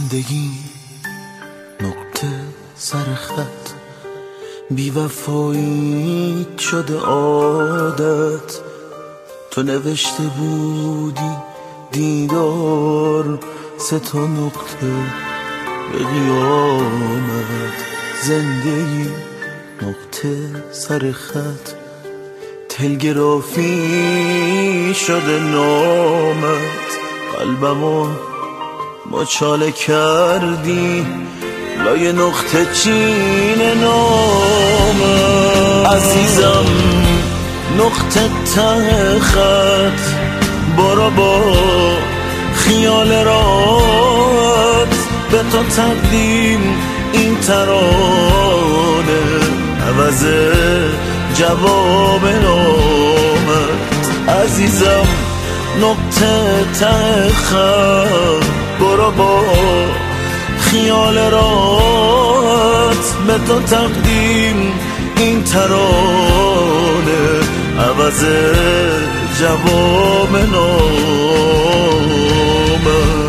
زندگی نقطه سر خط، بی وفایی شده عادت. تو نوشته بودی دیدار 3 نقطه به قیامت. زندگی نقطه سر خط، تلگرافی شده نامت. قلبمو مچاله کردی لای نقطه چین نامت. عزیزم نقطه ته خط، برو با خیال راحت. به تو تقدیم این ترانه، عوض جواب نامت. عزیزم نقطه ته خط، برو با خیال راحت. به تو تقدیم این ترانه، عوض جواب نامت.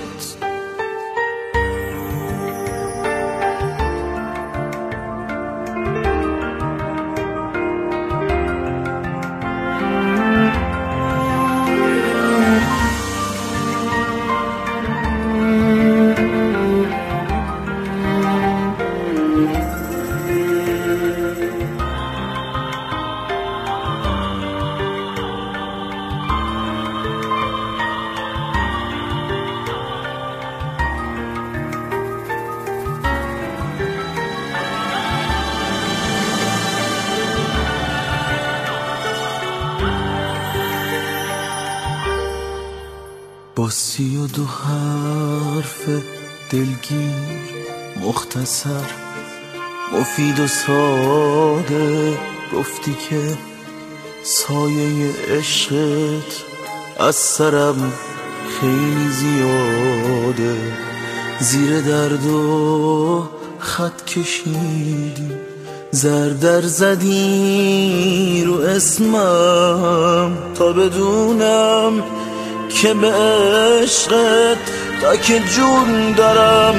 با 32 حرف دلگیر، مختصر، مفید و ساده، گفتی که سایه عشقت از سرم خیلی زیاده. زیر درد و خط کشیدی، زردر زدی رو اسمم، تا بدونم که به عشقت تا که جون دارم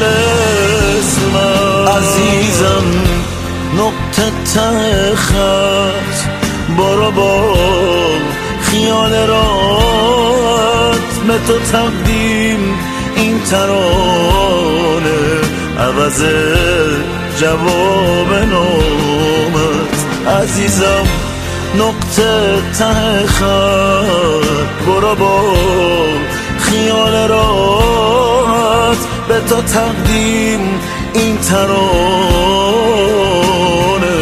طلسمم. عزیزم نقطه ته خط، برو با خیال راحت. به تو تقدیم این ترانه، عوض جواب نامت. عزیزم نقطه ته خط، برو با خیال راحت. به تو تقدیم این ترانه.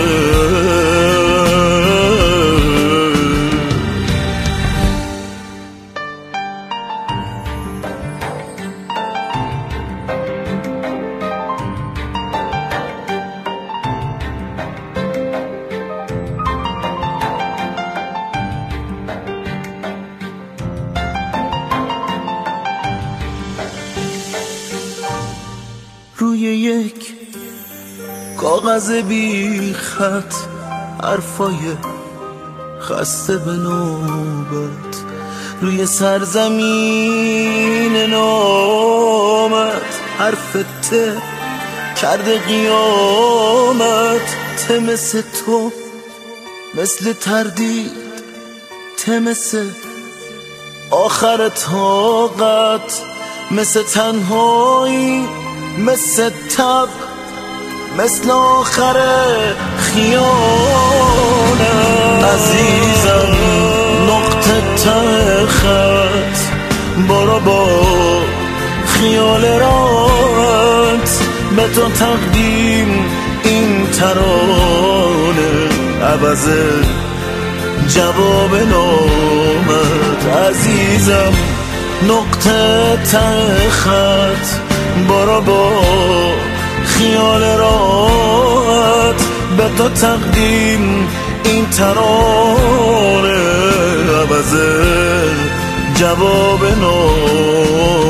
روی یک کاغذ بی خط، حرفای خسته به نوبت. روی سرزمین نامت، حرف ته کرده قیامت. ته مثل تو، مثل تردید، ته مثل آخر طاقت. مثل تنهایی، مثل تب، مثل آخر خیانت. عزیزم نقطه ته خط، برو با خیال راحت. به تو تقدیم این ترانه، عوض جواب نامت. عزیزم نقطه ته خط، برو با خیال راحت. به تو تقدیم این ترانه، عوض جواب نامت.